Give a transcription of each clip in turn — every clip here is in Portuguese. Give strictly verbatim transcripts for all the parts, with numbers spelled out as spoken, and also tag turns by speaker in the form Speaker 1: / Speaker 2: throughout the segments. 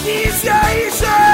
Speaker 1: quinze aí,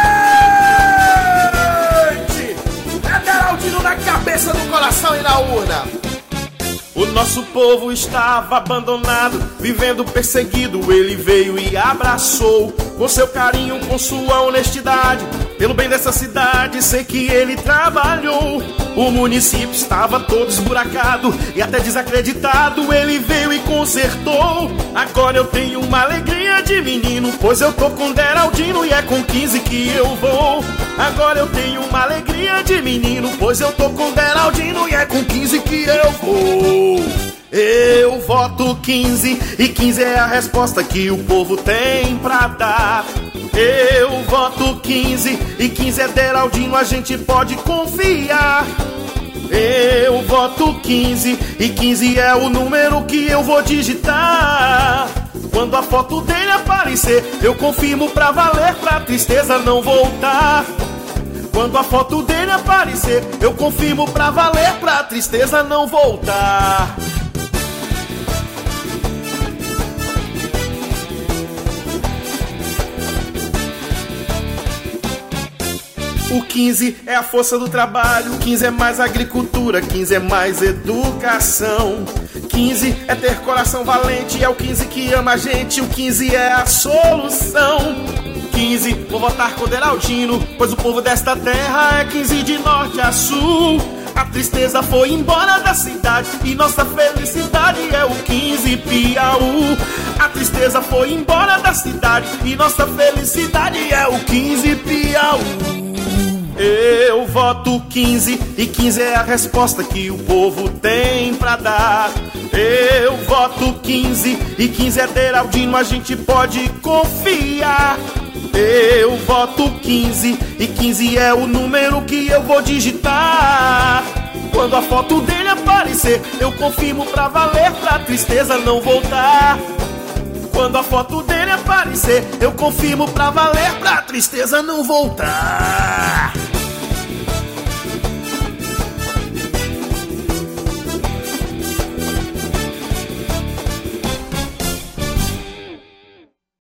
Speaker 1: gente! É Deraldino na cabeça, no coração e na urna. O nosso povo estava abandonado, vivendo perseguido. Ele veio e abraçou, com seu carinho, com sua honestidade. Pelo bem dessa cidade, sei que ele trabalhou. O município estava todo esburacado e até desacreditado. Ele veio e consertou. Agora eu tenho uma alegria de menino, pois eu tô com Deraldino e é com quinze que eu vou. Agora eu tenho uma alegria de menino, pois eu tô com Deraldino e é com quinze que eu vou. Eu voto quinze e quinze é a resposta que o povo tem pra dar. Eu voto quinze e quinze é Deraldino, a gente pode confiar. Eu voto quinze e quinze é o número que eu vou digitar. Quando a foto dele aparecer, eu confirmo pra valer, pra tristeza não voltar. Quando a foto dele aparecer, eu confirmo pra valer, pra tristeza não voltar. O quinze é a força do trabalho, quinze é mais agricultura, quinze é mais educação. quinze é ter coração valente, é o quinze que ama a gente, o quinze é a solução. quinze, vou votar com Deraldino, pois o povo desta terra é quinze de norte a sul. A tristeza foi embora da cidade e nossa felicidade é o quinze Piauí. A tristeza foi embora da cidade e nossa felicidade é o quinze Piauí. Eu voto quinze e quinze é a resposta que o povo tem pra dar. Eu voto quinze e quinze é Deraldino, a gente pode confiar. Eu voto quinze e quinze é o número que eu vou digitar. Quando a foto dele aparecer, eu confirmo pra valer, pra tristeza não voltar. Quando a foto dele aparecer, eu confirmo pra valer, pra tristeza não voltar.